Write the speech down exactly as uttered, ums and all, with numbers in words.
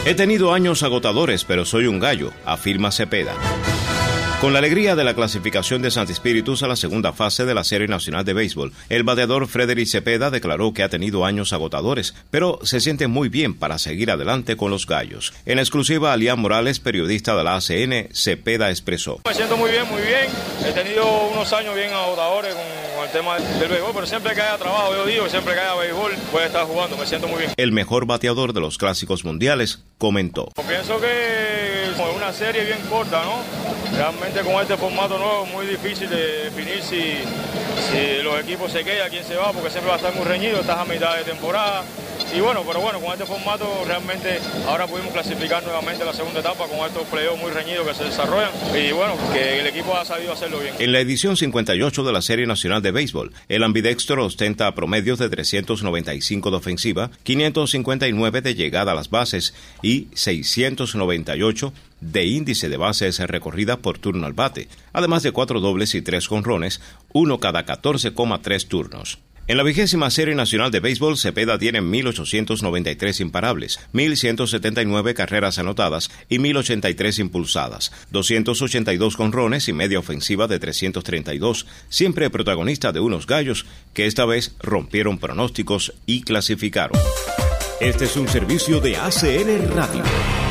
He tenido años agotadores, pero soy un gallo, afirma Cepeda. Con la alegría de la clasificación de Santi Espíritus a la segunda fase de la Serie Nacional de Béisbol, el bateador Frederick Cepeda declaró que ha tenido años agotadores, pero se siente muy bien para seguir adelante con los gallos. En exclusiva, Alián Morales, periodista de la A C N, Cepeda expresó: Me siento muy bien, muy bien. He tenido unos años bien agotadores con, con el tema del béisbol, pero siempre que haya trabajo, yo digo, siempre que haya béisbol, voy a estar jugando, me siento muy bien. El mejor bateador de los clásicos mundiales comentó: Pienso que es una serie bien corta, ¿no? Realmente con este formato nuevo es muy difícil de definir si, si los equipos se quedan, quién se va, porque siempre va a estar muy reñido, estás a mitad de temporada. Y bueno, pero bueno, con este formato realmente ahora pudimos clasificar nuevamente la segunda etapa con estos playoffs muy reñidos que se desarrollan. Y bueno, que el equipo ha sabido hacerlo bien. En la edición cincuenta y ocho de la Serie Nacional de Béisbol, el ambidextro ostenta promedios de trescientos noventa y cinco de ofensiva, quinientos cincuenta y nueve de llegada a las bases y seiscientos noventa y ocho de índice de bases recorridas por turno al bate, además de cuatro dobles y tres jonrones, uno cada catorce coma tres turnos. En la vigésima Serie Nacional de Béisbol, Cepeda tiene mil ochocientos noventa y tres imparables, mil ciento setenta y nueve carreras anotadas y mil ochenta y tres impulsadas, doscientos ochenta y dos jonrones y media ofensiva de trescientos treinta y dos, siempre protagonista de unos gallos que esta vez rompieron pronósticos y clasificaron. Este es un servicio de A C N Radio.